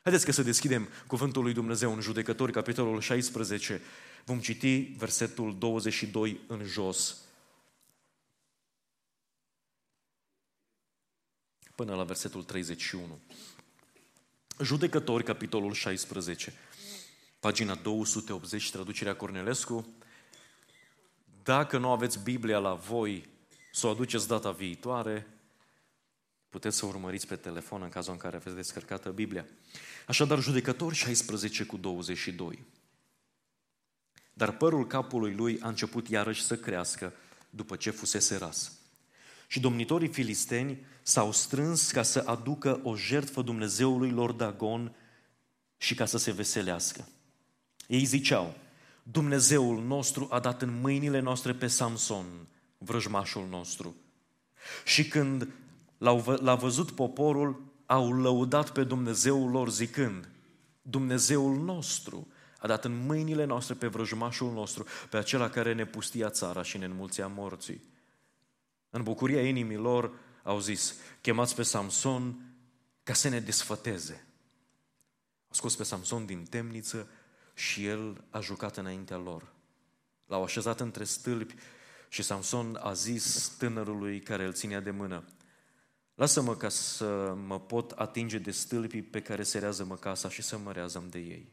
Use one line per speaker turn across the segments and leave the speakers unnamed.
Haideți că să deschidem cuvântul lui Dumnezeu în Judecători, capitolul 16. Vom citi versetul 22 în jos, până la versetul 31. Judecători, capitolul 16, pagina 280, traducerea Cornelescu. Dacă nu aveți Biblia la voi, să o aduceți data viitoare, puteți să urmăriți pe telefon în cazul în care aveți descărcată Biblia. Așadar, Judecători 16 cu 22. Dar părul capului lui a început iarăși să crească după ce fusese ras. Și domnitorii filisteni s-au strâns ca să aducă o jertfă Dumnezeului lor Dagon și ca să se veselească. Ei ziceau: Dumnezeul nostru a dat în mâinile noastre pe Samson, vrăjmașul nostru. Și când l-a văzut poporul, au lăudat pe Dumnezeul lor zicând: Dumnezeul nostru a dat în mâinile noastre pe vrăjmașul nostru, pe acela care ne pustia țara și ne înmulțea morții. În bucuria inimilor au zis: chemați pe Samson ca să ne desfăteze. Au scos pe Samson din temniță și el a jucat înaintea lor. L-au așezat între stâlpi și Samson a zis tânărului care îl ținea de mână: lasă-mă ca să mă pot atinge de stâlpii pe care se rează-mă casa și să mă rează-mi de ei.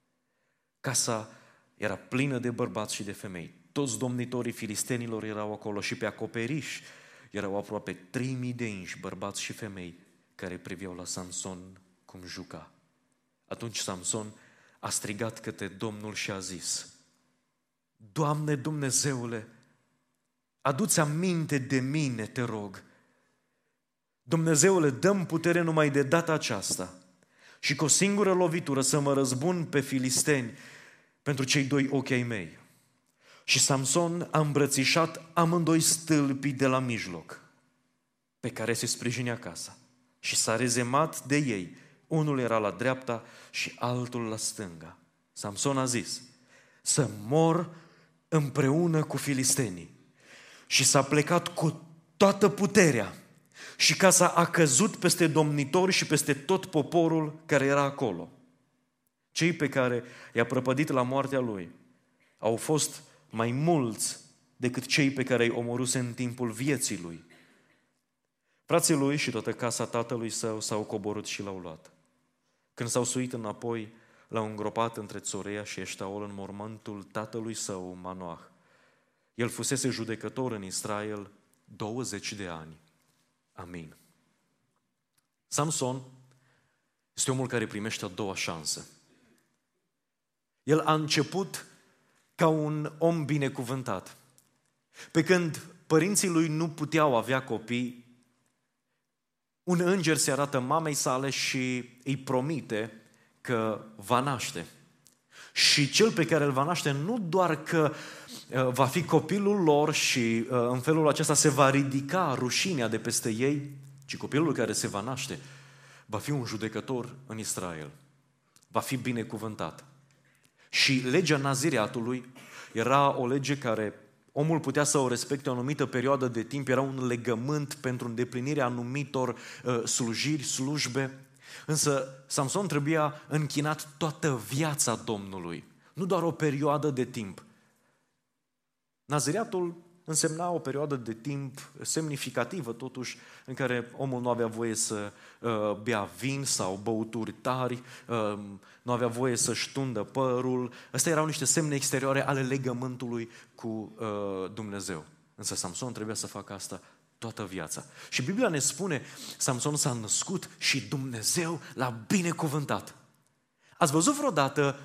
Casa era plină de bărbați și de femei. Toți domnitorii filistenilor erau acolo și pe acoperiș erau aproape 3000 de inși, bărbați și femei, care priveau la Samson cum juca. Atunci Samson a strigat către Domnul și a zis: Doamne Dumnezeule, adu-ți aminte de mine, te rog. Dumnezeule, dă-mi putere numai de data aceasta și cu o singură lovitură să mă răzbun pe filisteni pentru cei 2 ochi ai mei. Și Samson a îmbrățișat amândoi stâlpii de la mijloc, pe care se sprijinea casa, și s-a rezemat de ei. Unul era la dreapta și altul la stânga. Samson a zis: să mor împreună cu filistenii. Și s-a plecat cu toată puterea și casa a căzut peste domnitori și peste tot poporul care era acolo. Cei pe care i-a prăpădit la moartea lui au fost mai mulți decât cei pe care îi omoruse în timpul vieții lui. Frații lui și toată casa tatălui său s-au coborât și l-au luat. Când s-au suit înapoi, l-au îngropat între Țorea și Eștaol în mormântul tatălui său, Manoah. El fusese judecător în Israel 20 de ani. Amin. Samson este omul care primește a doua șansă. El a început ca un om binecuvântat. Pe când părinții lui nu puteau avea copii, un înger se arată mamei sale și îi promite că va naște. Și cel pe care îl va naște nu doar că va fi copilul lor și în felul acesta se va ridica rușinea de peste ei, ci copilul care se va naște va fi un judecător în Israel. Va fi binecuvântat. Și legea nazireatului era o lege care omul putea să o respecte o anumită perioadă de timp, era un legământ pentru îndeplinirea anumitor slujiri, slujbe. Însă Samson trebuia închinat toată viața Domnului, nu doar o perioadă de timp. Nazireatul însemna o perioadă de timp semnificativă, totuși, în care omul nu avea voie să bea vin sau băuturi tari, nu avea voie să-și tundă părul. Astea erau niște semne exterioare ale legământului cu Dumnezeu. Însă Samson trebuia să facă asta toată viața. Și Biblia ne spune, Samson s-a născut și Dumnezeu l-a binecuvântat. Ați văzut vreodată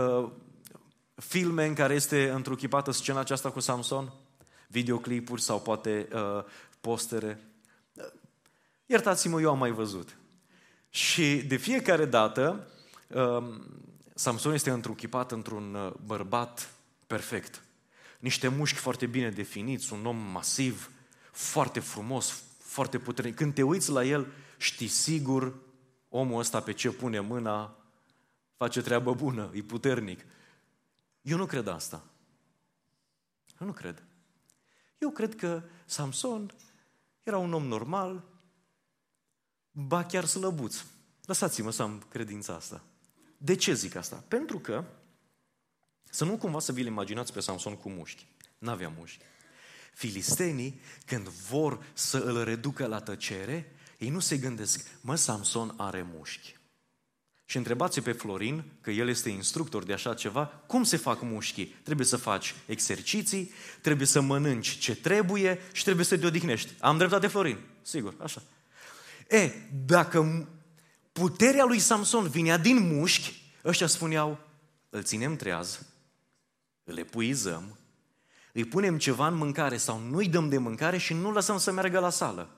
filme în care este întruchipată scena aceasta cu Samson? Videoclipuri sau poate postere? Iertați-mă, eu am mai văzut. Și de fiecare dată Samson este întruchipat într-un bărbat perfect. Niște mușchi foarte bine definiți, un om masiv, foarte frumos, foarte puternic. Când te uiți la el, știi sigur, omul ăsta pe ce pune mâna face treabă bună, e puternic. Eu nu cred asta. Eu nu cred. Eu cred că Samson era un om normal, ba chiar slăbuț. Lăsați-mă să am credința asta. De ce zic asta? Pentru că, să nu cumva să vi-l imaginați pe Samson cu mușchi. N-avea mușchi. Filistenii, când vor să îl reducă la tăcere, ei nu se gândesc, Samson are mușchi. Și întrebați pe Florin, că el este instructor de așa ceva, cum se fac mușchii? Trebuie să faci exerciții, trebuie să mănânci ce trebuie și trebuie să te odihnești. Am dreptate, Florin? Sigur, așa. Dacă puterea lui Samson vinea din mușchi, ăștia spuneau, îl ținem treaz, îl epuizăm, îi punem ceva în mâncare sau nu-i dăm de mâncare și nu lăsăm să meargă la sală.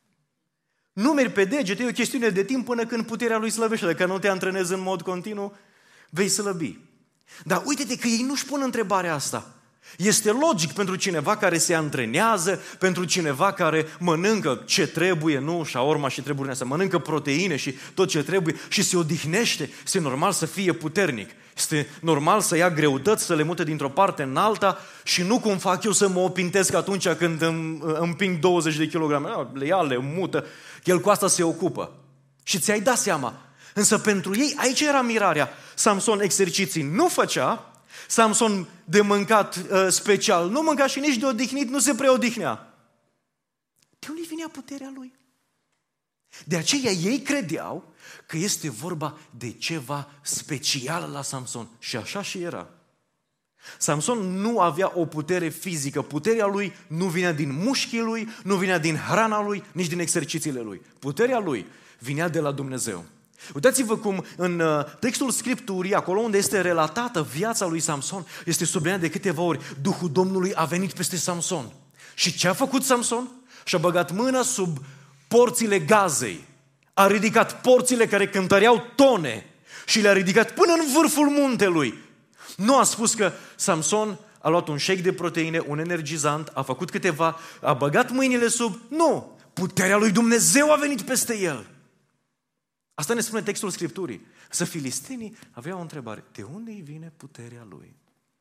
Nu mergi pe degete, e o chestiune de timp până când puterea lui slăbește. Dacă nu te antrenezi în mod continuu, vei slăbi. Dar uite-te că ei nu-și pun întrebarea asta. Este logic pentru cineva care se antrenează, pentru cineva care mănâncă ce trebuie, nu șaorma și treburile astea, mănâncă proteine și tot ce trebuie și se odihnește. Este normal să fie puternic. Este normal să ia greutăți, să le mute dintr-o parte în alta și nu cum fac eu să mă opintesc atunci când împing 20 de kilograme. Le ia, le mută. El cu asta se ocupă. Și ți-ai dat seama. Însă pentru ei, aici era mirarea. Samson exerciții nu făcea, Samson de mâncat special nu mânca și nici de odihnit nu se preodihnea. De unde vinea puterea lui? De aceea ei credeau că este vorba de ceva special la Samson. Și așa și era. Samson nu avea o putere fizică. Puterea lui nu vinea din mușchii lui, nu vinea din hrana lui, nici din exercițiile lui. Puterea lui vinea de la Dumnezeu. Uitați-vă cum în textul Scripturii, acolo unde este relatată viața lui Samson, este subliniat de câteva ori. Duhul Domnului a venit peste Samson. Și ce a făcut Samson? Și-a băgat mâna sub porțile Gazei. A ridicat porțile care cântăreau tone și le-a ridicat până în vârful muntelui. Nu a spus că Samson a luat un shake de proteine, un energizant, a făcut câteva, a băgat mâinile sub. Nu! Puterea lui Dumnezeu a venit peste el. Asta ne spune textul Scripturii. Să filistenii aveau o întrebare. De unde îi vine puterea lui?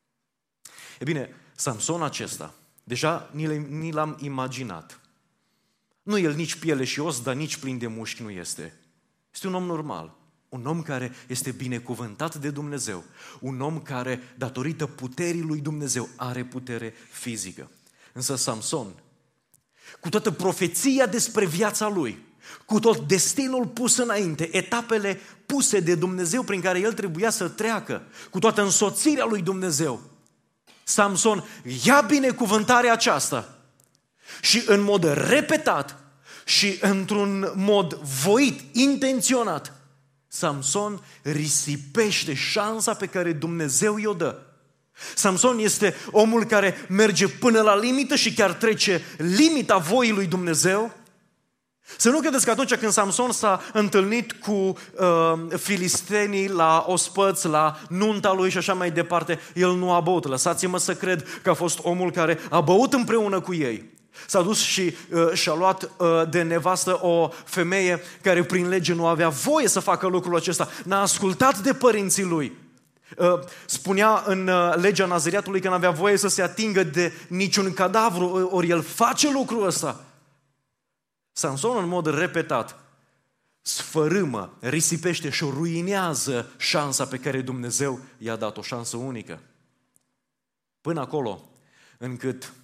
E bine, Samson acesta, deja ni l-am imaginat. Nu el nici piele și os, dar nici plin de mușchi nu este. Este un om normal. Un om care este binecuvântat de Dumnezeu. Un om care, datorită puterii lui Dumnezeu, are putere fizică. Însă Samson, cu toată profeția despre viața lui, cu tot destinul pus înainte, etapele puse de Dumnezeu prin care el trebuia să treacă, cu toată însoțirea lui Dumnezeu, Samson ia binecuvântarea aceasta și în mod repetat și într-un mod voit, intenționat, Samson risipește șansa pe care Dumnezeu i-o dă. Samson este omul care merge până la limită și chiar trece limita voii lui Dumnezeu. Să nu credeți că atunci când Samson s-a întâlnit cu filistenii la ospăți, la nunta lui și așa mai departe, el nu a băut. Lăsați-mă să cred că a fost omul care a băut împreună cu ei. S-a dus și și-a luat de nevastă o femeie care prin lege nu avea voie să facă lucrul acesta. N-a ascultat de părinții lui. Spunea în legea Nazariatului că n-avea voie să se atingă de niciun cadavru, ori el face lucrul ăsta. Samson în mod repetat sfărâmă, risipește și ruinează șansa pe care Dumnezeu i-a dat, o șansă unică. Până acolo încât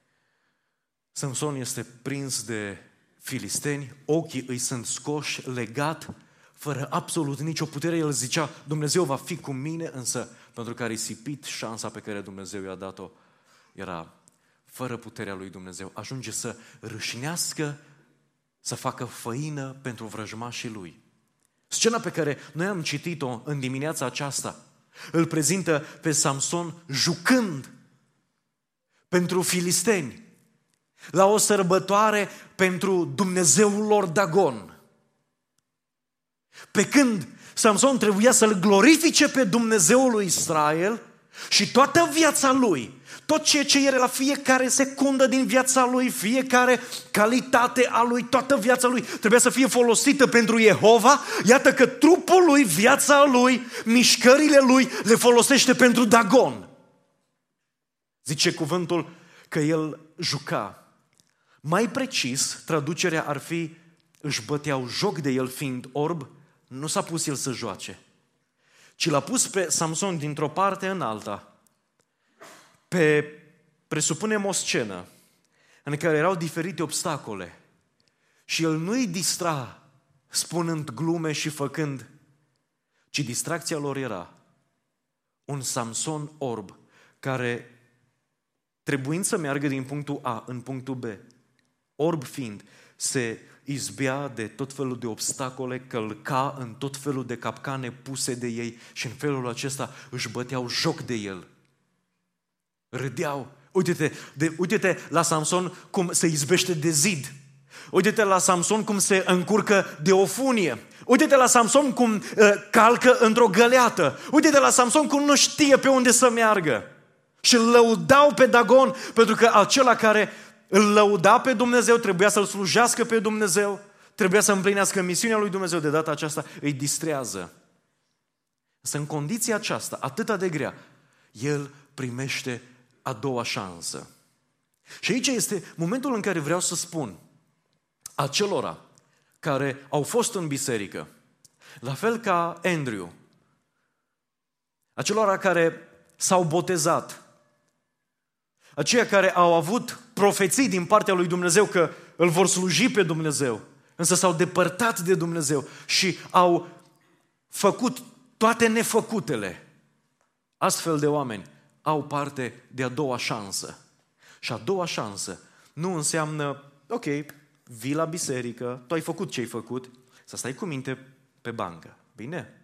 Samson este prins de filisteni, ochii îi sunt scoși, legat, fără absolut nicio putere. El zicea, Dumnezeu va fi cu mine, însă pentru că a risipit șansa pe care Dumnezeu i-a dat-o, era fără puterea lui Dumnezeu. Ajunge să râșnească, să facă făină pentru vrăjmașii lui. Scena pe care noi am citit-o în dimineața aceasta îl prezintă pe Samson jucând pentru filisteni la o sărbătoare pentru Dumnezeul lor Dagon. Pe când Samson trebuia să-L glorifice pe Dumnezeul lui Israel și toată viața lui, tot ceea ce era la fiecare secundă din viața lui, fiecare calitate a lui, toată viața lui trebuia să fie folosită pentru Jehova, iată că trupul lui, viața lui, mișcările lui le folosește pentru Dagon. Zice cuvântul că el juca. Mai precis, traducerea ar fi, își băteau joc de el fiind orb, nu s-a pus el să joace, ci l-a pus pe Samson dintr-o parte în alta, presupunem o scenă în care erau diferite obstacole și el nu îi distra spunând glume și făcând, ci distracția lor era un Samson orb care, trebuind să meargă din punctul A în punctul B, orb fiind, se izbea de tot felul de obstacole, călca în tot felul de capcane puse de ei și în felul acesta își băteau joc de el. Râdeau. Uite-te la Samson cum se izbește de zid. Uite-te la Samson cum se încurcă de o funie. Uite-te la Samson cum calcă într-o găleată. Uite-te la Samson cum nu știe pe unde să meargă. Și îl lăudau pe Dagon, pentru că acela care îl lăuda pe Dumnezeu trebuia să-L slujească pe Dumnezeu, trebuia să împlinească misiunea lui Dumnezeu. De data aceasta îi distrează. Însă în condiția aceasta, atât de grea, el primește a doua șansă. Și aici este momentul în care vreau să spun acelora care au fost în biserică, la fel ca Andrew, acelora care s-au botezat, aceia care au avut profeții din partea lui Dumnezeu că îl vor sluji pe Dumnezeu, însă s-au depărtat de Dumnezeu și au făcut toate nefăcutele. Astfel de oameni au parte de a doua șansă. Și a doua șansă nu înseamnă, ok, vii la biserică, tu ai făcut ce ai făcut, să stai cu minte pe bancă. Bine?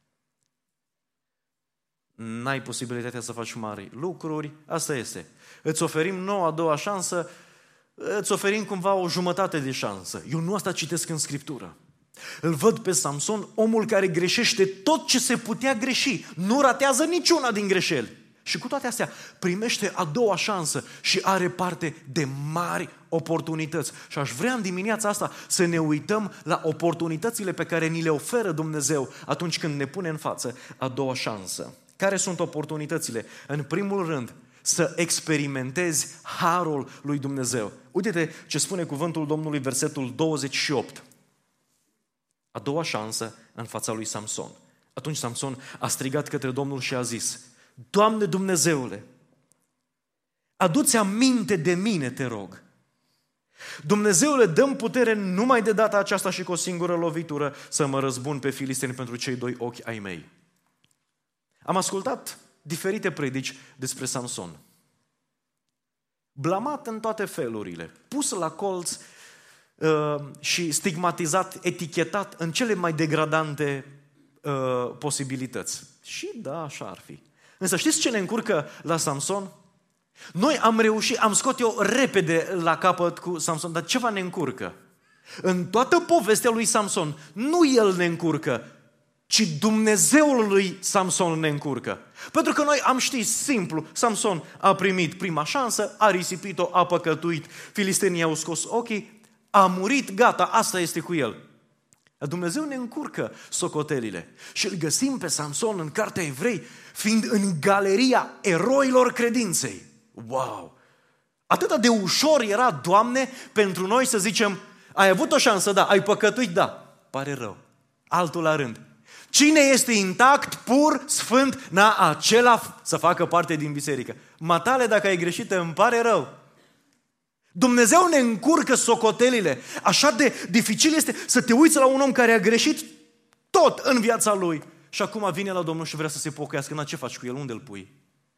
N-ai posibilitatea să faci mari lucruri, asta este. Îți oferim nouă a doua șansă, îți oferim cumva o jumătate de șansă. Eu nu asta citesc în Scriptură. Îl văd pe Samson, omul care greșește tot ce se putea greși, nu ratează niciuna din greșeli. Și cu toate astea primește a doua șansă și are parte de mari oportunități. Și aș vrea în dimineața asta să ne uităm la oportunitățile pe care ni le oferă Dumnezeu atunci când ne pune în față a doua șansă. Care sunt oportunitățile? În primul rând, să experimentezi harul lui Dumnezeu. Uite-te ce spune cuvântul Domnului, versetul 28. A doua șansă în fața lui Samson. Atunci Samson a strigat către Domnul și a zis: Doamne Dumnezeule, adu-ți aminte de mine, te rog. Dumnezeule, dă-mi putere numai de data aceasta și cu o singură lovitură să mă răzbun pe filisteni pentru cei doi ochi ai mei. Am ascultat diferite predici despre Samson. Blamat în toate felurile, pus la colț și stigmatizat, etichetat în cele mai degradante posibilități. Și da, așa ar fi. Însă știți ce ne încurcă la Samson? Noi am reușit, am scos eu repede la capăt cu Samson, dar ceva ne încurcă. În toată povestea lui Samson, nu el ne încurcă, ci Dumnezeul lui Samson ne încurcă. Pentru că noi am ști simplu, Samson a primit prima șansă, a risipit-o, a păcătuit, filistenii au scos ochii, a murit, gata, asta este cu el. Dumnezeu ne încurcă socotelile și îl găsim pe Samson în Cartea Evrei, fiind în galeria eroilor credinței. Wow! Atât de ușor era, Doamne, pentru noi să zicem: ai avut o șansă, da, ai păcătuit, da, pare rău. Altul la rând. Cine este intact, pur, sfânt, acela să facă parte din biserică. Matale, dacă ai greșit, îmi pare rău. Dumnezeu ne încurcă socotelile. Așa de dificil este să te uiți la un om care a greșit tot în viața lui și acum vine la Domnul și vrea să se pocăiască. Ce faci cu el? Unde îl pui?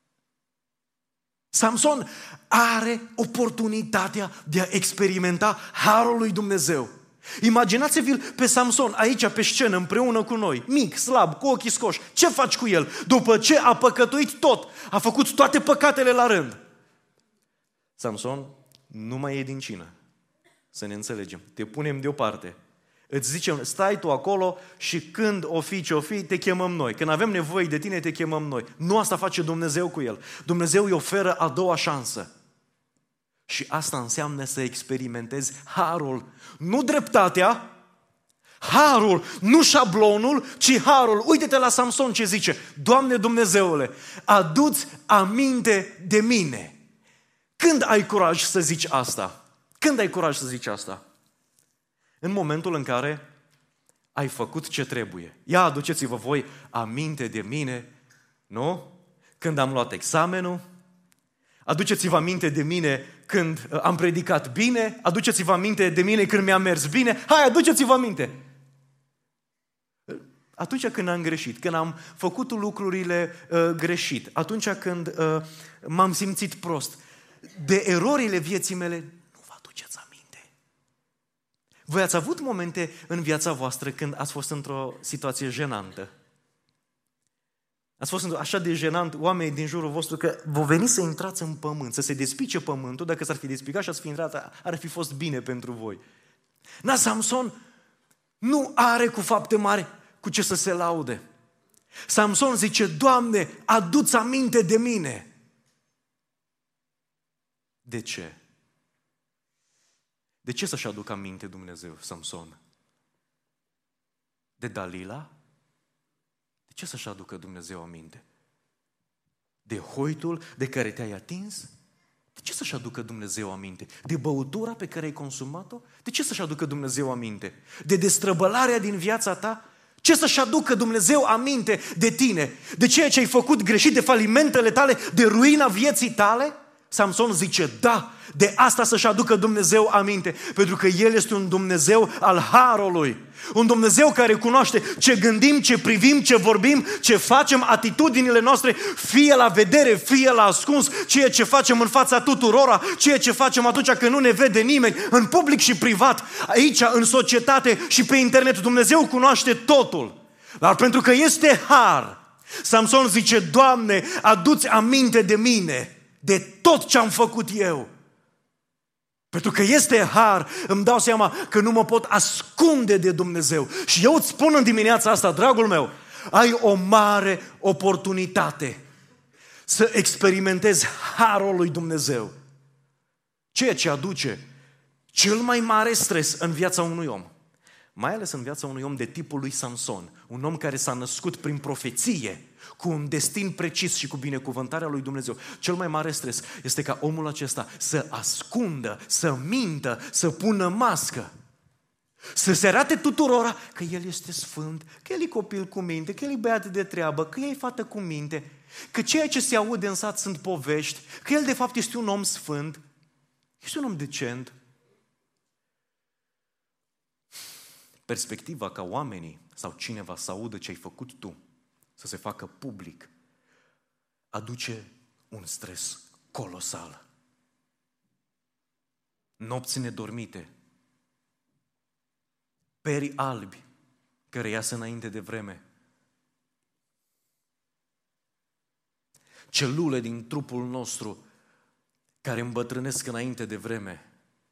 Samson are oportunitatea de a experimenta harul lui Dumnezeu. Imaginați-vi-l pe Samson aici pe scenă împreună cu noi, mic, slab, cu ochii scoși. Ce faci cu el? După ce a păcătuit tot, a făcut toate păcatele la rând. Samson nu mai e din cină. Să ne înțelegem. Te punem deoparte. Îți zicem, stai tu acolo și când o fi ce o fi, te chemăm noi. Când avem nevoie de tine, te chemăm noi. Nu asta face Dumnezeu cu el. Dumnezeu îi oferă a doua șansă. Și asta înseamnă să experimentezi harul. Nu dreptatea, harul, nu șablonul, ci harul. Uite-te la Samson ce zice: Doamne Dumnezeule, adu-ți aminte de mine. Când ai curaj să zici asta? Când ai curaj să zici asta? În momentul în care ai făcut ce trebuie. Ia aduceți-vă voi aminte de mine, nu? Când am luat examenul, aduceți-vă aminte de mine când am predicat bine, aduceți-vă aminte de mine când mi-a mers bine, hai, aduceți-vă aminte! Atunci când am greșit, când am făcut lucrurile greșit, atunci când m-am simțit prost, de erorile vieții mele, nu vă aduceți aminte. Voi ați avut momente în viața voastră când ați fost într-o situație jenantă? Ați fost așa de jenant, oamenii din jurul vostru, că vă veni să intrați în pământ, să se despice pământul, dacă s-ar fi despicat și ați fi intrat, ar fi fost bine pentru voi. Samson nu are cu fapte mari cu ce să se laude. Samson zice, Doamne, adu-ți aminte de mine. De ce? De ce să-și aducă aminte Dumnezeu, Samson? De Dalila? De ce să-și aducă Dumnezeu aminte? De hoitul de care te-ai atins? De ce să-și aducă Dumnezeu aminte? De băutura pe care ai consumat-o? De ce să-și aducă Dumnezeu aminte? De destrăbălarea din viața ta? Ce să-și aducă Dumnezeu aminte de tine? De ceea ce ai făcut greșit, de falimentele tale, de ruina vieții tale? Samson zice, da, de asta să-și aducă Dumnezeu aminte, pentru că El este un Dumnezeu al harului, un Dumnezeu care cunoaște ce gândim, ce privim, ce vorbim, ce facem, atitudinile noastre, fie la vedere, fie la ascuns, ceea ce facem în fața tuturora, ceea ce facem atunci când nu ne vede nimeni, în public și privat, aici, în societate și pe internet. Dumnezeu cunoaște totul, dar pentru că este har, Samson zice, Doamne, adu-ți aminte de mine, de tot ce am făcut eu. Pentru că este har, îmi dau seama că nu mă pot ascunde de Dumnezeu. Și eu îți spun în dimineața asta, dragul meu, ai o mare oportunitate să experimentezi harul lui Dumnezeu. Ceea ce aduce cel mai mare stres în viața unui om. Mai ales în viața unui om de tipul lui Samson. Un om care s-a născut prin profeție, cu un destin precis și cu binecuvântarea lui Dumnezeu. Cel mai mare stres este ca omul acesta să ascundă, să mintă, să pună mască. Să se arate tuturora că el este sfânt, că el e copil cu minte, că el e băiat de treabă, că el e fată cu minte, că ceea ce se aude în sat sunt povești, că el de fapt este un om sfânt, este un om decent. Perspectiva ca oamenii sau cineva să audă ce ai făcut tu, să se facă public, aduce un stres colosal. Nopți nedormite, peri albi care iasă înainte de vreme, celule din trupul nostru care îmbătrânesc înainte de vreme.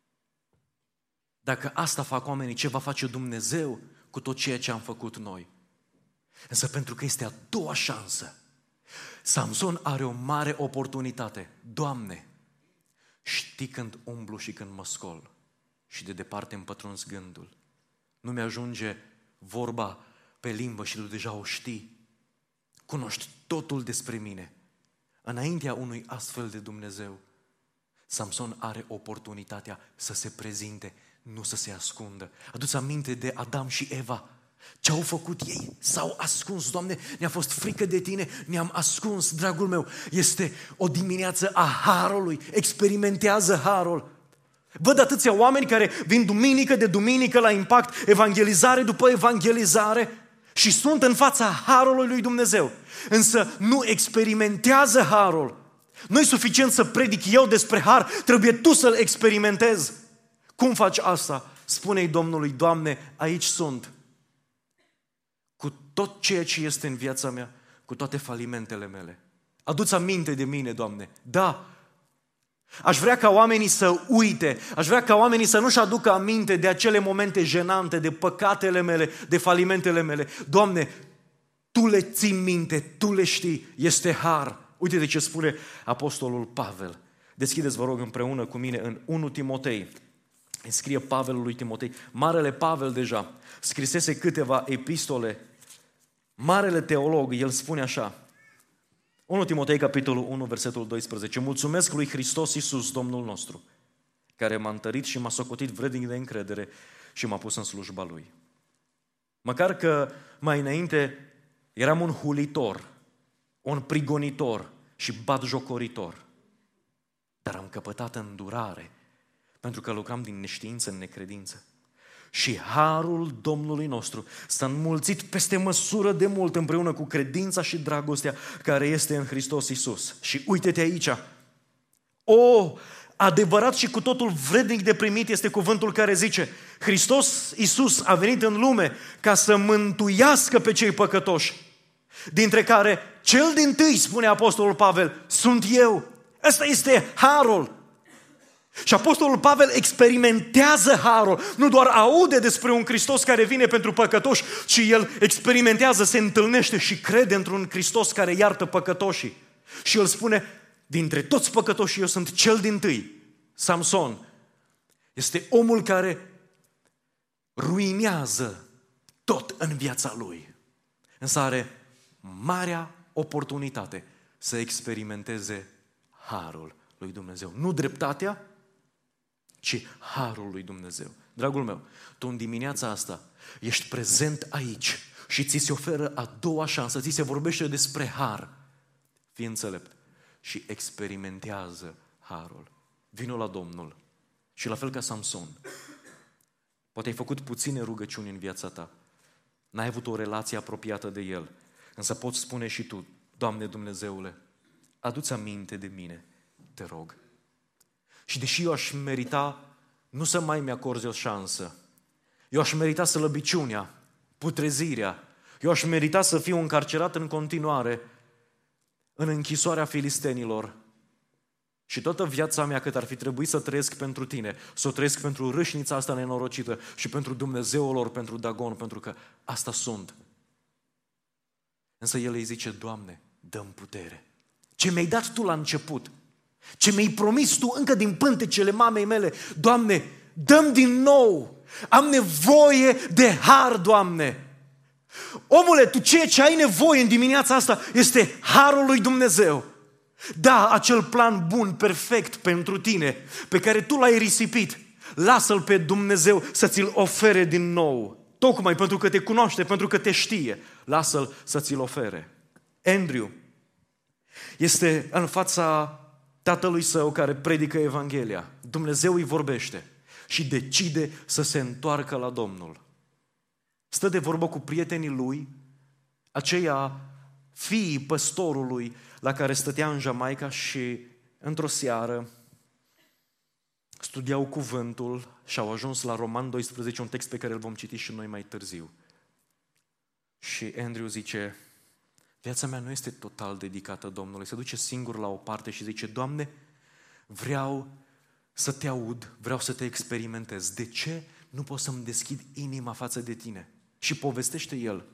Dacă asta fac oamenii, ce va face Dumnezeu cu tot ceea ce am făcut noi? Însă pentru că este a doua șansă, Samson are o mare oportunitate. Doamne, știi când umblu și când mă scol și de departe îmi pătrunzi gândul. Nu mi-ajunge vorba pe limbă și tu deja o știi. Cunoști totul despre mine. Înaintea unui astfel de Dumnezeu, Samson are oportunitatea să se prezinte, nu să se ascundă. Adu-ți aminte de Adam și Eva. Ce au făcut ei? S-au ascuns, Doamne, ne-a fost frică de Tine, ne-am ascuns, dragul meu. Este o dimineață a harului, experimentează harul. Văd atâția oameni care vin duminică de duminică la Impact, evangelizare după evangelizare și sunt în fața harului lui Dumnezeu. Însă nu experimentează harul. Nu e suficient să predic eu despre har, trebuie tu să-l experimentezi. Cum faci asta? Spune-i Domnului, Doamne, aici sunt. Cu tot ceea ce este în viața mea, cu toate falimentele mele. Adu-ți aminte de mine, Doamne. Da. Aș vrea ca oamenii să uite, aș vrea ca oamenii să nu-și aducă aminte de acele momente jenante, de păcatele mele, de falimentele mele. Doamne, Tu le ții minte, Tu le știi, este har. Uite de ce spune Apostolul Pavel. Deschideți, vă rog, împreună cu mine în 1 Timotei. Îi scrie Pavel lui Timotei. Marele Pavel deja scrisese câteva epistole. Marele teolog, el spune așa. 1 Timotei, capitolul 1, versetul 12. Mulțumesc lui Hristos Iisus, Domnul nostru, care m-a întărit și m-a socotit vrednic de încredere și m-a pus în slujba Lui. Măcar că mai înainte eram un hulitor, un prigonitor și batjocoritor. Dar am căpătat îndurare, pentru că lucram din neștiință în necredință. Și harul Domnului nostru s-a înmulțit peste măsură de mult împreună cu credința și dragostea care este în Hristos Iisus. Și uite-te aici. Adevărat și cu totul vrednic de primit este cuvântul care zice: Hristos Iisus a venit în lume ca să mântuiască pe cei păcătoși, dintre care cel dintâi, spune Apostolul Pavel, sunt eu. Ăsta este harul. Și Apostolul Pavel experimentează harul, nu doar aude despre un Hristos care vine pentru păcătoși, ci el experimentează, se întâlnește și crede într-un Hristos care iartă păcătoșii. Și el spune: dintre toți păcătoșii eu sunt cel dintâi. Samson este omul care ruinează tot în viața lui, însă are marea oportunitate să experimenteze harul lui Dumnezeu. Nu dreptatea, ci harul lui Dumnezeu. Dragul meu, tu în dimineața asta ești prezent aici și ți se oferă a doua șansă, ți se vorbește despre har. Fii înțelept și experimentează harul. Vino la Domnul și la fel ca Samson. Poate ai făcut puține rugăciuni în viața ta, n-ai avut o relație apropiată de El, însă poți spune și tu: Doamne Dumnezeule, adu-ți aminte de mine, te rog. Și deși eu aș merita nu să mai mi-acorzi o șansă, eu aș merita slăbiciunea, putrezirea, eu aș merita să fiu încarcerat în continuare în închisoarea filistenilor și toată viața mea cât ar fi trebuit să trăiesc pentru tine, să o trăiesc pentru râșnița asta nenorocită și pentru Dumnezeul lor, pentru Dagon, pentru că asta sunt. Însă el îi zice: Doamne, dă-mi putere. Ce mi-ai dat Tu la început, ce mi-ai promis Tu încă din pântecele mamei mele, Doamne, dă-mi din nou. Am nevoie de har, Doamne. Omule, tu ceea ce ai nevoie în dimineața asta este harul lui Dumnezeu. Da, acel plan bun, perfect pentru tine, pe care tu l-ai risipit, lasă-l pe Dumnezeu să ți-l ofere din nou. Tocmai pentru că te cunoaște, pentru că te știe, lasă-l să ți-l ofere. Andrew este în fața tatălui său care predică Evanghelia. Dumnezeu îi vorbește și decide să se întoarcă la Domnul. Stă de vorbă cu prietenii lui, aceia fiii păstorului la care stătea în Jamaica, și într-o seară studiau cuvântul și au ajuns la Roman 12, un text pe care îl vom citi și noi mai târziu. Și Andrew zice: viața mea nu este total dedicată Domnului. Se duce singur la o parte și zice: Doamne, vreau să Te aud, vreau să Te experimentez. De ce nu pot să-mi deschid inima față de Tine? Și povestește el.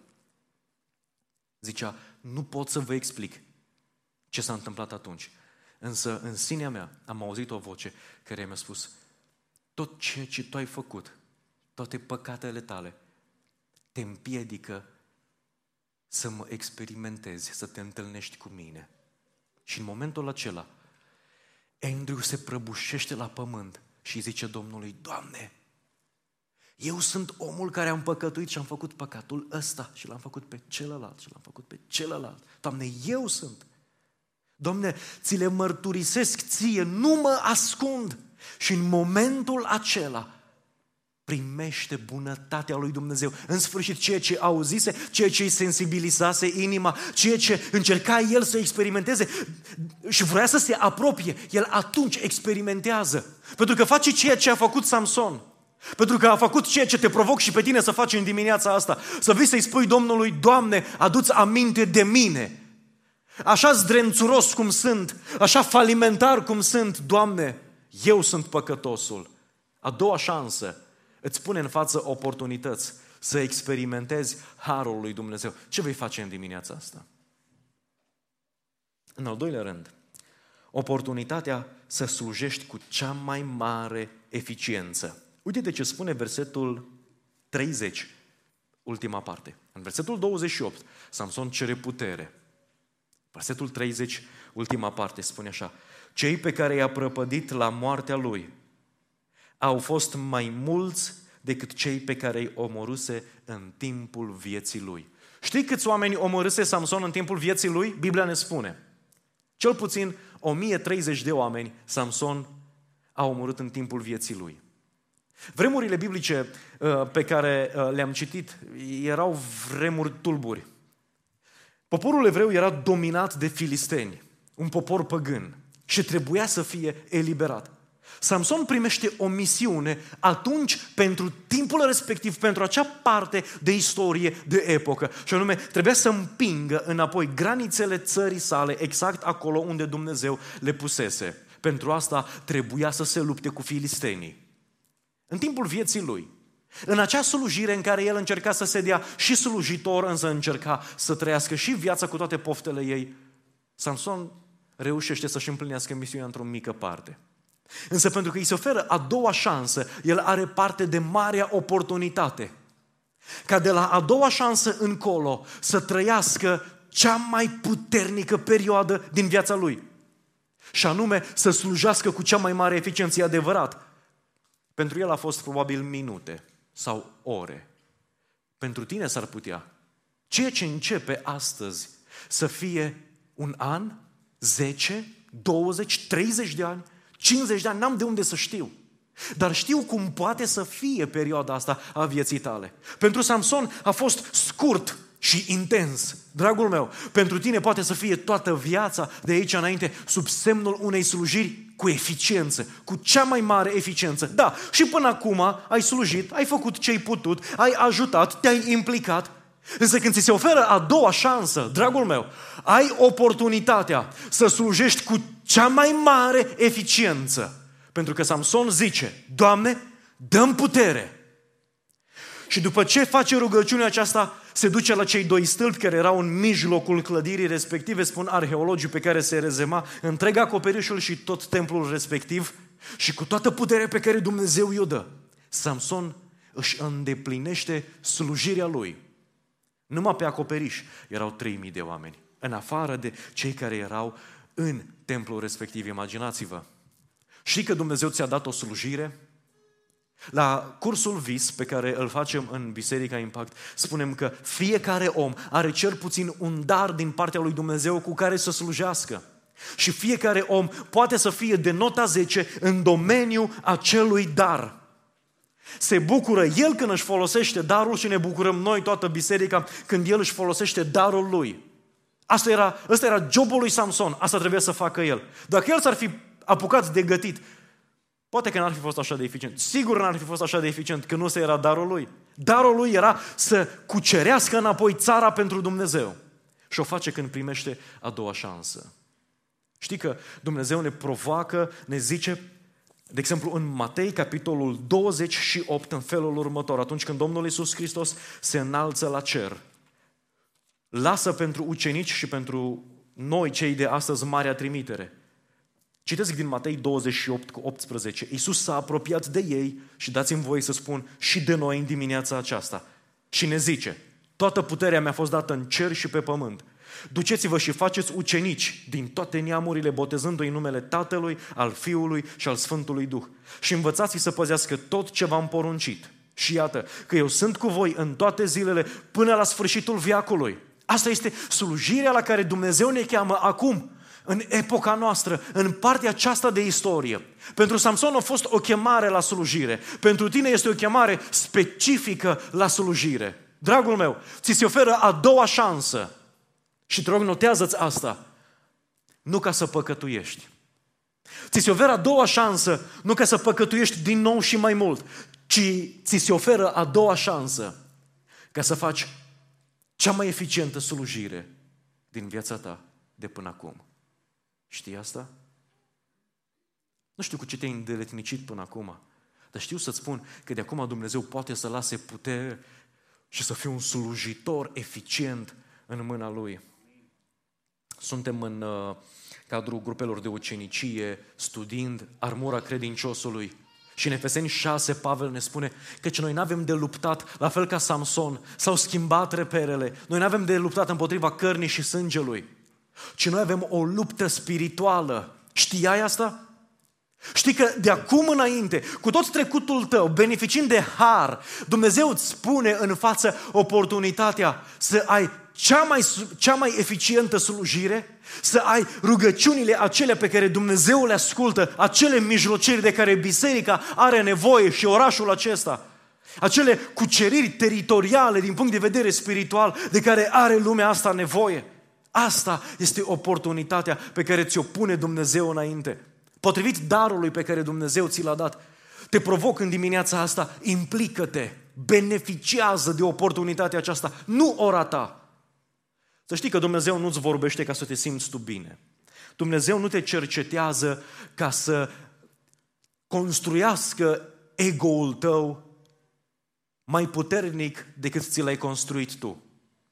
Zicea: nu pot să vă explic ce s-a întâmplat atunci. Însă în sinea mea am auzit o voce care mi-a spus: tot ceea ce tu ai făcut, toate păcatele tale, te împiedică să mă experimentezi, să te întâlnești cu mine. Și în momentul acela, Andrew se prăbușește la pământ și zice Domnului: Doamne, eu sunt omul care am păcătuit și am făcut păcatul ăsta și l-am făcut pe celălalt și l-am făcut pe celălalt. Doamne, eu sunt. Doamne, ți le mărturisesc ție, nu mă ascund. Și în momentul acela primește bunătatea lui Dumnezeu. În sfârșit, ceea ce auzise, ceea ce îi sensibilizase inima, ceea ce încerca el să experimenteze și vrea să se apropie, el atunci experimentează. Pentru că face ceea ce a făcut Samson. Pentru că a făcut ceea ce te provoc și pe tine să faci în dimineața asta. Să vii să-i spui Domnului: Doamne, adu-ți aminte de mine. Așa zdrențuros cum sunt, așa falimentar cum sunt, Doamne, eu sunt păcătosul. A doua șansă îți pune în față oportunități să experimentezi harul lui Dumnezeu. Ce vei face în dimineața asta? În al doilea rând, oportunitatea să slujești cu cea mai mare eficiență. Uite ce spune versetul 30, ultima parte. În versetul 28, Samson cere putere. Versetul 30, ultima parte, spune așa: cei pe care i-a prăpădit la moartea lui au fost mai mulți decât cei pe care îi omorâse în timpul vieții lui. Știi câți oameni omorâse Samson în timpul vieții lui? Biblia ne spune. Cel puțin 1030 de oameni Samson a omorât în timpul vieții lui. Vremurile biblice pe care le-am citit erau vremuri tulburi. Poporul evreu era dominat de filisteni, un popor păgân, și trebuia să fie eliberat. Samson primește o misiune atunci, pentru timpul respectiv, pentru acea parte de istorie, de epocă. Și anume, trebuia să împingă înapoi granițele țării sale, exact acolo unde Dumnezeu le pusese. Pentru asta trebuia să se lupte cu filistenii. În timpul vieții lui, în acea slujire în care el încerca să se dea și slujitor, însă încerca să trăiască și viața cu toate poftele ei, Samson reușește să-și împlinească misiunea într-o mică parte. Însă pentru că îi se oferă a doua șansă, el are parte de marea oportunitate ca de la a doua șansă încolo să trăiască cea mai puternică perioadă din viața lui. Și anume să slujească cu cea mai mare eficiență. E adevărat. Pentru el a fost probabil minute sau ore. Pentru tine s-ar putea ceea ce începe astăzi să fie un an, 10, 20, 30 de ani, 50 de ani, n-am de unde să știu. Dar știu cum poate să fie perioada asta a vieții tale. Pentru Samson a fost scurt și intens. Dragul meu, pentru tine poate să fie toată viața de aici înainte sub semnul unei slujiri cu eficiență, cu cea mai mare eficiență. Da, și până acum ai slujit, ai făcut ce ai putut, ai ajutat, te-ai implicat. Însă când ți se oferă a doua șansă, dragul meu, ai oportunitatea să slujești cu cea mai mare eficiență. Pentru că Samson zice, Doamne, dă-mi putere. Și după ce face rugăciunea aceasta, se duce la cei doi stâlpi care erau în mijlocul clădirii respective, spun arheologii, pe care se rezema întreg acoperișul și tot templul respectiv, și cu toată puterea pe care Dumnezeu i-o dă, Samson își îndeplinește slujirea lui. Numai pe acoperiș erau 3000 de oameni, în afară de cei care erau în templul respectiv. Imaginați-vă. Știi că Dumnezeu ți-a dat o slujire? La cursul vis pe care îl facem în Biserica Impact, spunem că fiecare om are cel puțin un dar din partea lui Dumnezeu cu care să slujească. Și fiecare om poate să fie de nota 10 în domeniul acelui dar. Se bucură el când își folosește darul și ne bucurăm noi, toată biserica, când el își folosește darul lui. Ăsta era jobul lui Samson, asta trebuia să facă el. Dacă el s-ar fi apucat de gătit, poate că n-ar fi fost așa de eficient. Sigur n-ar fi fost așa de eficient, că nu ăsta era darul lui. Darul lui era să cucerească înapoi țara pentru Dumnezeu. Și o face când primește a doua șansă. Știi că Dumnezeu ne provoacă, ne zice, de exemplu, în Matei, capitolul 28, în felul următor, atunci când Domnul Iisus Hristos se înalță la cer, lasă pentru ucenici și pentru noi, cei de astăzi, marea trimitere. Citesc din Matei 28:18. Iisus s-a apropiat de ei și dați-mi voie să spun și de noi în dimineața aceasta. Și ne zice, toată puterea mi-a fost dată în cer și pe pământ. Duceți-vă și faceți ucenici din toate neamurile, botezându-i în numele Tatălui, al Fiului și al Sfântului Duh. Și învățați-i să păzească tot ce v-am poruncit. Și iată că eu sunt cu voi în toate zilele până la sfârșitul veacului. Asta este slujirea la care Dumnezeu ne cheamă acum, în epoca noastră, în partea aceasta de istorie. Pentru Samson a fost o chemare la slujire. Pentru tine este o chemare specifică la slujire. Dragul meu, ți se oferă a doua șansă. Și te rog, notează-ți asta. Nu ca să păcătuiești. Ți se oferă a doua șansă, nu ca să păcătuiești din nou și mai mult, ci ți se oferă a doua șansă ca să faci cea mai eficientă slujire din viața ta de până acum. Știi asta? Nu știu cu ce te-ai îndeletnicit până acum, dar știu să-ți spun că de acum Dumnezeu poate să lase putere și să fie un slujitor eficient în mâna Lui. Suntem în cadrul grupelor de ucenicie, studiind armura credinciosului. Și în Efeseni 6, Pavel ne spune că noi n-avem de luptat, la fel ca Samson, s-au schimbat reperele. Noi n-avem de luptat împotriva cărnii și sângelui, ci noi avem o luptă spirituală. Știai asta? Știi că de acum înainte, cu tot trecutul tău, beneficiind de har, Dumnezeu îți spune în față oportunitatea să ai cea mai eficientă slujire, să ai rugăciunile acelea pe care Dumnezeu le ascultă, acele mijlociri de care biserica are nevoie și orașul acesta, acele cuceriri teritoriale din punct de vedere spiritual de care are lumea asta nevoie. Asta este oportunitatea pe care ți-o pune Dumnezeu înainte. Potrivit darului pe care Dumnezeu ți l-a dat, te provoc în dimineața asta, implică-te, beneficiază de oportunitatea aceasta, nu o rata. Să știi că Dumnezeu nu-ți vorbește ca să te simți tu bine. Dumnezeu nu te cercetează ca să construiască ego-ul tău mai puternic decât ți l-ai construit tu.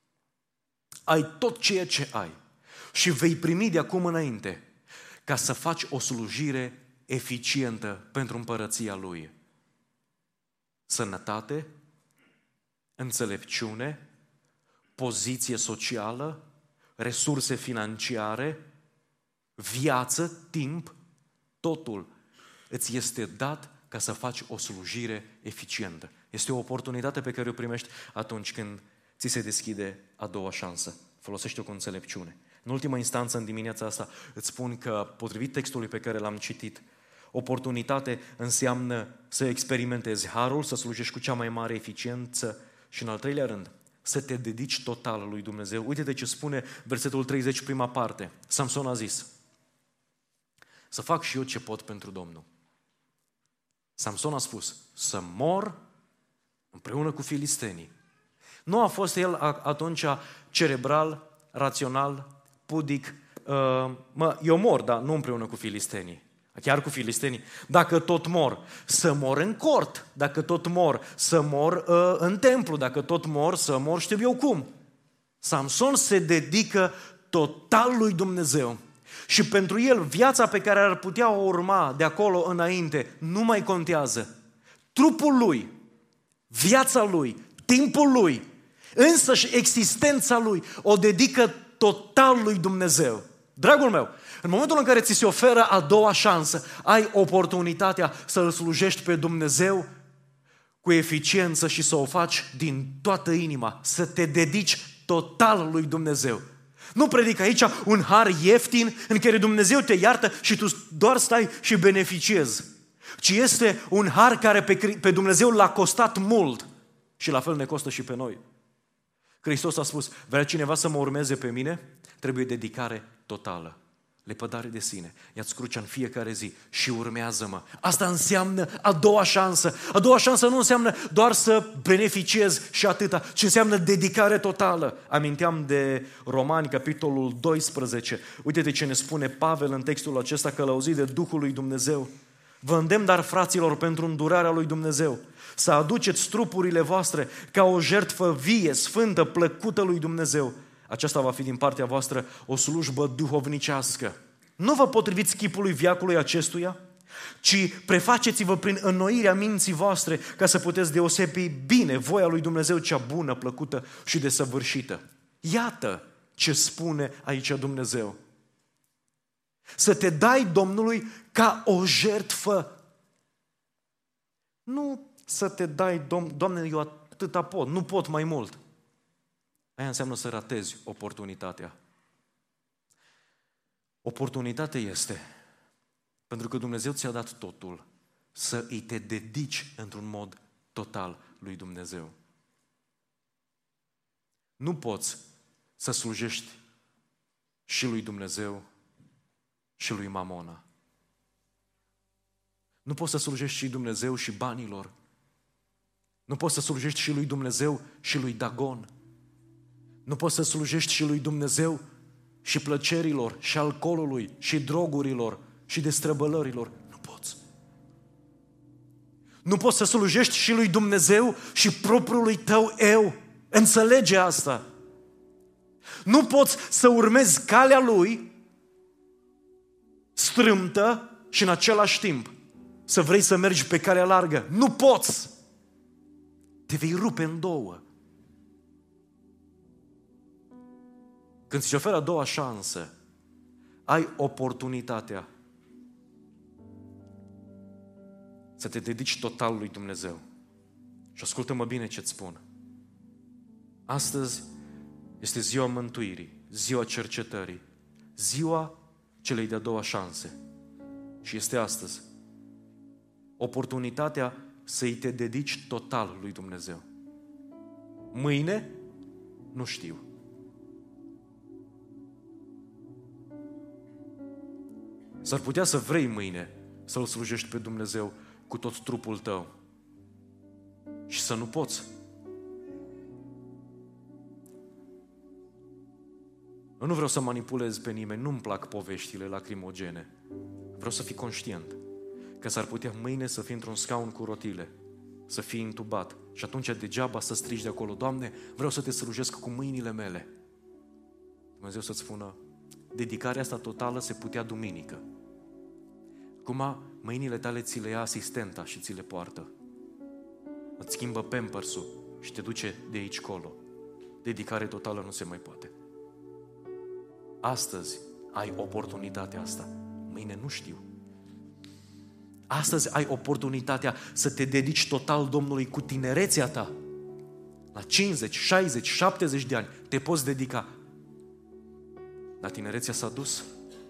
Ai tot ceea ce ai și vei primi de acum înainte ca să faci o slujire eficientă pentru împărăția Lui. Sănătate, înțelepciune, poziție socială, resurse financiare, viață, timp, totul îți este dat ca să faci o slujire eficientă. Este o oportunitate pe care o primești atunci când ți se deschide a doua șansă. Folosește-o cu înțelepciune. În ultima instanță, în dimineața asta, îți spun că, potrivit textului pe care l-am citit, oportunitate înseamnă să experimentezi harul, să slujești cu cea mai mare eficiență și, în al treilea rând, să te dedici total lui Dumnezeu. Uite-te ce spune versetul 30, prima parte. Samson a zis: să fac și eu ce pot pentru Domnul. Samson a spus: să mor împreună cu filistenii. Nu a fost el atunci cerebral, rațional, pudic, eu mor, dar nu împreună cu filistenii. Chiar cu filistenii. Dacă tot mor, să mor în cort. Dacă tot mor, să mor în templu. Dacă tot mor, să mor știu eu cum. Samson se dedică total lui Dumnezeu. Și pentru el, viața pe care ar putea o urma de acolo înainte nu mai contează. Trupul lui, viața lui, timpul lui, însăși existența lui o dedică total lui Dumnezeu. Dragul meu, în momentul în care ți se oferă a doua șansă, ai oportunitatea să îl slujești pe Dumnezeu cu eficiență și să o faci din toată inima, să te dedici total lui Dumnezeu. Nu predic aici un har ieftin în care Dumnezeu te iartă și tu doar stai și beneficiezi, ci este un har care pe Dumnezeu l-a costat mult și la fel ne costă și pe noi. Hristos a spus: vrea cineva să mă urmeze pe mine? Trebuie dedicare totală, lepădare de sine. Ia-ți crucea în fiecare zi și urmează-mă. Asta înseamnă a doua șansă. A doua șansă nu înseamnă doar să beneficiezi și atâta, ci înseamnă dedicare totală. Aminteam de Romani, capitolul 12. Uite-te ce ne spune Pavel în textul acesta, călăuzit de Duhul lui Dumnezeu. Vă îndemn, dar, fraților, pentru îndurarea lui Dumnezeu, să aduceți trupurile voastre ca o jertfă vie, sfântă, plăcută lui Dumnezeu. Aceasta va fi din partea voastră o slujbă duhovnicească. Nu vă potriviți chipului veacului acestuia, ci prefaceți-vă prin înnoirea minții voastre ca să puteți deosebi bine voia lui Dumnezeu cea bună, plăcută și desăvârșită. Iată ce spune aici Dumnezeu. Să te dai Domnului ca o jertfă. Nu să te dai, Doamne, eu atâta pot, nu pot mai mult. Aia înseamnă să ratezi oportunitatea. Oportunitatea este, pentru că Dumnezeu ți-a dat totul, să îi te dedici într-un mod total lui Dumnezeu. Nu poți să slujești și lui Dumnezeu și lui Mamona. Nu poți să slujești și Dumnezeu și banilor. Nu poți să slujești și lui Dumnezeu și lui Dagon. Nu poți să slujești și lui Dumnezeu și plăcerilor, și alcoolului, și drogurilor, și destrăbălărilor. Nu poți. Nu poți să slujești și lui Dumnezeu și propriului tău eu. Înțelege asta. Nu poți să urmezi calea lui strâmtă și în același timp să vrei să mergi pe calea largă. Nu poți. Te vei rupe în două. Când ți se oferă a doua șansă, ai oportunitatea să te dedici total lui Dumnezeu. Și ascultă-mă bine ce-ți spun. Astăzi este ziua mântuirii, ziua cercetării, ziua celei de-a doua șanse. Și este astăzi oportunitatea să-i te dedici total lui Dumnezeu. Mâine? Nu știu. S-ar putea să vrei mâine să-L slujești pe Dumnezeu cu tot trupul tău și să nu poți. Eu nu vreau să manipulez pe nimeni, nu-mi plac poveștile lacrimogene. Vreau să fii conștient că s-ar putea mâine să fii într-un scaun cu rotile, să fii intubat și atunci degeaba să strigi de acolo: Doamne, vreau să te slujesc cu mâinile mele. Dumnezeu să-ți spună: dedicarea asta totală se putea duminică. Acum mâinile tale ți le ia asistenta și ți le poartă. Îți schimbă pampers-ul și te duce de aici colo. Dedicare totală nu se mai poate. Astăzi ai oportunitatea asta. Mâine nu știu. Astăzi ai oportunitatea să te dedici total Domnului cu tinerețea ta. La 50, 60, 70 de ani te poți dedica. Dar tinerețea s-a dus.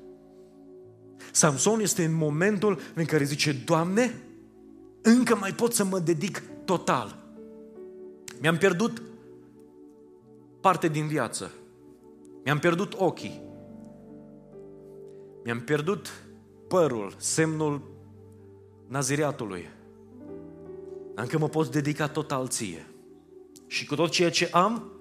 Samson este în momentul în care zice: Doamne, încă mai pot să mă dedic total. Mi-am pierdut parte din viață. Mi-am pierdut ochii. Mi-am pierdut părul, semnul nazireatului. Încă mă pot dedica total ție. Și cu tot ceea ce am,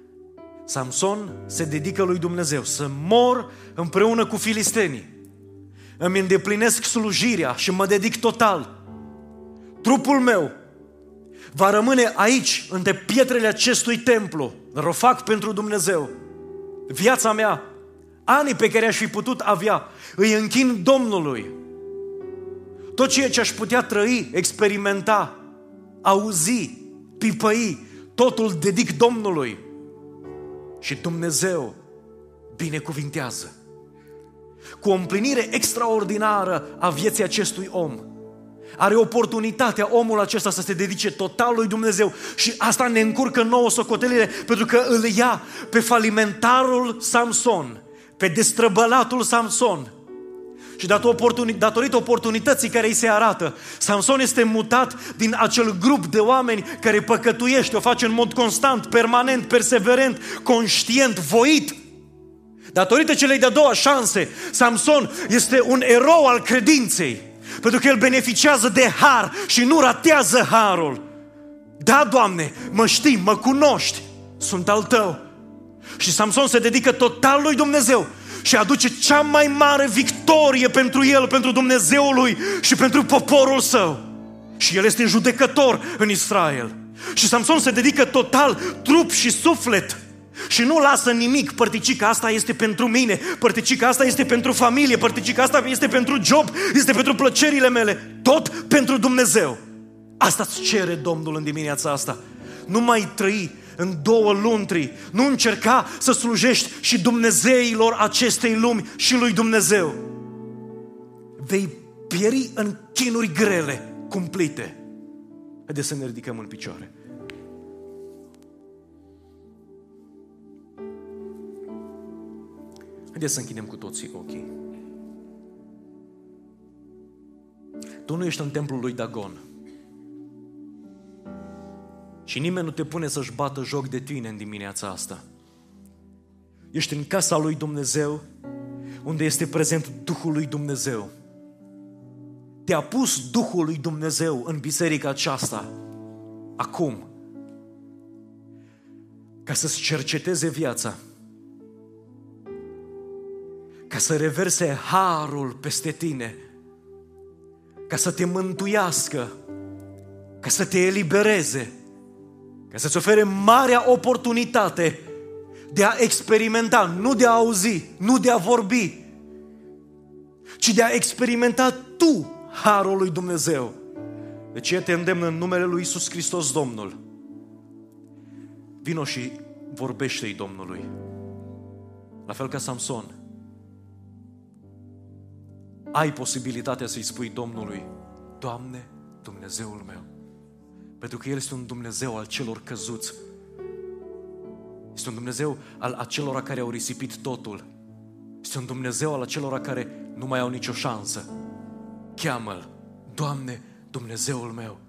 Samson se dedică lui Dumnezeu. Să mor împreună cu filistenii. Îmi îndeplinesc slujirea și mă dedic total. Trupul meu va rămâne aici, între pietrele acestui templu. O fac pentru Dumnezeu. Viața mea, anii pe care aș fi putut avea, îi închin Domnului. Tot ceea ce aș putea trăi, experimenta, auzi, pipăi, totul dedic Domnului. Și Dumnezeu binecuvintează. Cu o împlinire extraordinară a vieții acestui om. Are oportunitatea omul acesta să se dedice total lui Dumnezeu și asta ne încurcă nouă socotelile, pentru că îl ia pe falimentarul Samson, pe destrăbălatul Samson. Și datorită oportunității care îi se arată, Samson este mutat din acel grup de oameni care păcătuiește, o face în mod constant, permanent, perseverent, conștient, voit. Datorită celei de-a doua șanse, Samson este un erou al credinței, pentru că el beneficiază de har și nu ratează harul. Da, Doamne, mă știi, mă cunoști, sunt al Tău. Și Samson se dedică total lui Dumnezeu și aduce cea mai mare victorie pentru el, pentru Dumnezeul lui și pentru poporul său. Și el este judecător în Israel. Și Samson se dedică total, trup și suflet. Și nu lasă nimic: părticica asta este pentru mine, părticica asta este pentru familie, părticica asta este pentru job, este pentru plăcerile mele. Tot pentru Dumnezeu. Asta îți cere Domnul în dimineața asta. Nu mai trăi în două luntri. Nu încerca să slujești și dumnezeilor acestei lumi și lui Dumnezeu. Vei pieri în chinuri grele, cumplite. Haideți să ne ridicăm în picioare. Haideți să închidem cu toții ochii. Tu nu ești în templul lui Dagon. Și nimeni nu te pune să-și bată joc de tine în dimineața asta. Ești în casa lui Dumnezeu, unde este prezent Duhul lui Dumnezeu. Te-a pus Duhul lui Dumnezeu în biserica aceasta, acum, ca să-ți cerceteze viața, ca să reverse harul peste tine, ca să te mântuiască, ca să te elibereze, ca să-ți ofere marea oportunitate de a experimenta, nu de a auzi, nu de a vorbi, ci de a experimenta tu harul lui Dumnezeu. De ce te îndemn în numele lui Iisus Hristos Domnul? Vino și vorbește-i Domnului. La fel ca Samson. Ai posibilitatea să-i spui Domnului: Doamne, Dumnezeul meu. Pentru că El este un Dumnezeu al celor căzuți. Este un Dumnezeu al acelora care au risipit totul. Este un Dumnezeu al acelora care nu mai au nicio șansă. Cheamă-L, Doamne, Dumnezeul meu.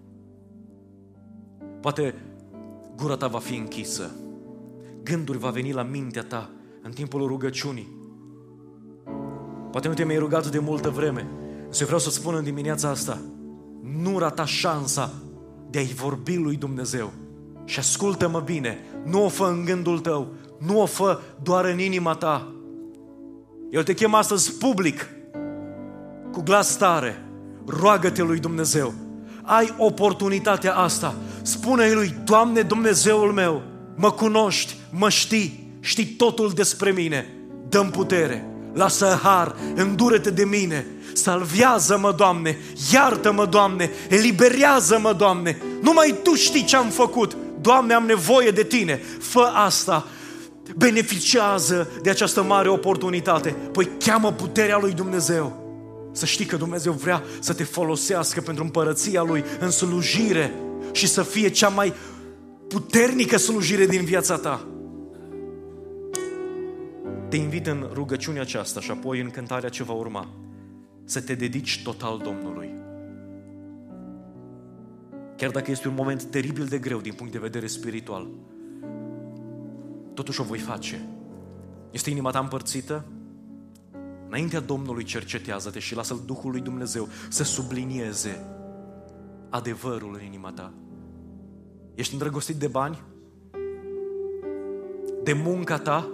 Poate gura ta va fi închisă. Gânduri va veni la mintea ta în timpul rugăciunii. Poate nu te-ai rugat de multă vreme. Însă vreau să spun în dimineața asta, nu rata șansa de a-i vorbi lui Dumnezeu. Și ascultă-mă bine, nu o fă în gândul tău, nu o fă doar în inima ta. Eu te chem astăzi public, cu glas tare, roagă-te lui Dumnezeu. Ai oportunitatea asta. Spune-i lui, Doamne Dumnezeul meu, mă cunoști, mă știi totul despre mine. Dă-mi putere, lasă har, îndură-te de mine. Salvează-mă, Doamne, iartă-mă, Doamne, eliberează-mă, Doamne. Numai Tu știi ce am făcut. Doamne, am nevoie de Tine. Fă asta. Beneficiază de această mare oportunitate. Păi cheamă puterea lui Dumnezeu. Să știi că Dumnezeu vrea să te folosească pentru împărăția Lui în slujire și să fie cea mai puternică slujire din viața ta. Te invit în rugăciunea aceasta și apoi în cântarea ce va urma să te dedici total Domnului. Chiar dacă este un moment teribil de greu din punct de vedere spiritual, totuși o voi face. Este inima ta împărțită? Înaintea Domnului cercetează-te și lasă-L Duhul lui Dumnezeu să sublinieze adevărul în inima ta. Ești îndrăgostit de bani? De munca ta?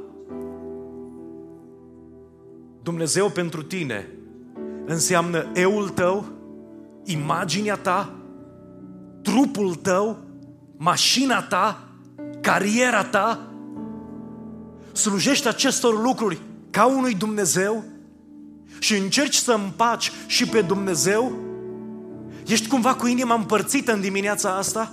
Dumnezeu pentru tine înseamnă eul tău, imaginea ta, trupul tău, mașina ta, cariera ta. Slujești acestor lucruri ca unui Dumnezeu și încerci să împaci și pe Dumnezeu? Ești cumva cu inima împărțită în dimineața asta?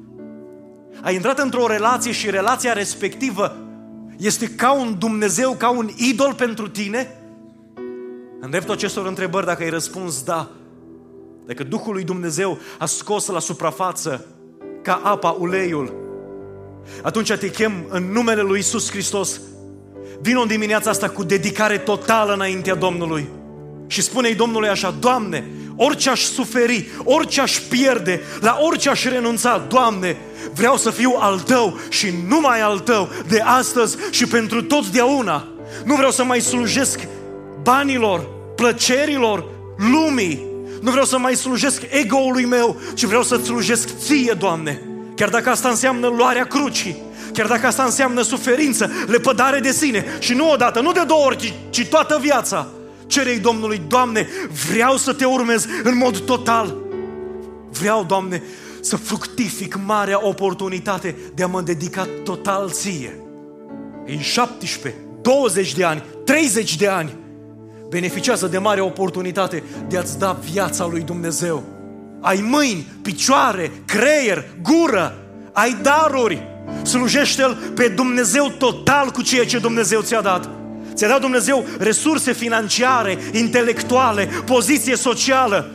Ai intrat într-o relație și relația respectivă este ca un Dumnezeu, ca un idol pentru tine? În dreptul acestor întrebări, dacă ai răspuns da, dacă Duhul lui Dumnezeu a scos la suprafață ca apa uleiul, atunci te chem în numele lui Iisus Hristos. Vino în dimineața asta cu dedicare totală înaintea Domnului și spune-i Domnului așa: Doamne, orice aș suferi, orice aș pierde, la orice aș renunța, Doamne, vreau să fiu al Tău și numai al Tău de astăzi și pentru totdeauna. Nu vreau să mai slujesc banilor, plăcerilor, lumii. Nu vreau să mai slujesc ego-ului meu, ci vreau să-ți slujesc Ție, Doamne. Chiar dacă asta înseamnă luarea crucii, chiar dacă asta înseamnă suferință, lepădare de sine și nu odată, nu de două ori, ci toată viața. Cere-i Domnului: Doamne, vreau să Te urmez în mod total. Vreau, Doamne, să fructific marea oportunitate de a mă dedica total Ție. În 17, 20 de ani, 30 de ani, beneficiază de mare oportunitate de a-ți da viața lui Dumnezeu. Ai mâini, picioare, creier, gură, ai daruri. Slujește-L pe Dumnezeu total cu ceea ce Dumnezeu ți-a dat. Ți-a dat Dumnezeu resurse financiare, intelectuale, poziție socială.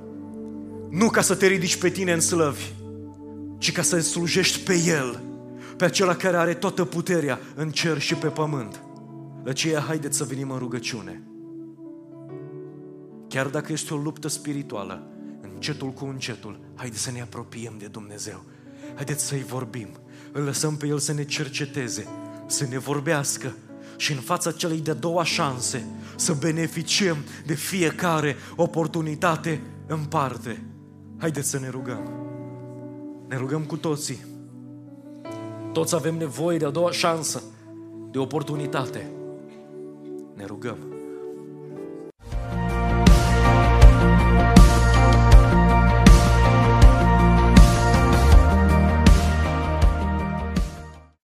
Nu ca să te ridici pe tine în slăvi, ci ca să slujești pe El, pe acela care are toată puterea în cer și pe pământ. De aceea haideți să venim în rugăciune. Chiar dacă este o luptă spirituală, încetul cu încetul, haideți să ne apropiem de Dumnezeu. Haideți să-i vorbim, îl lăsăm pe El să ne cerceteze, să ne vorbească și în fața celei de-a doua șanse să beneficiem de fiecare oportunitate în parte. Haideți să ne rugăm. Ne rugăm cu toții. Toți avem nevoie de a doua șansă, de oportunitate. Ne rugăm.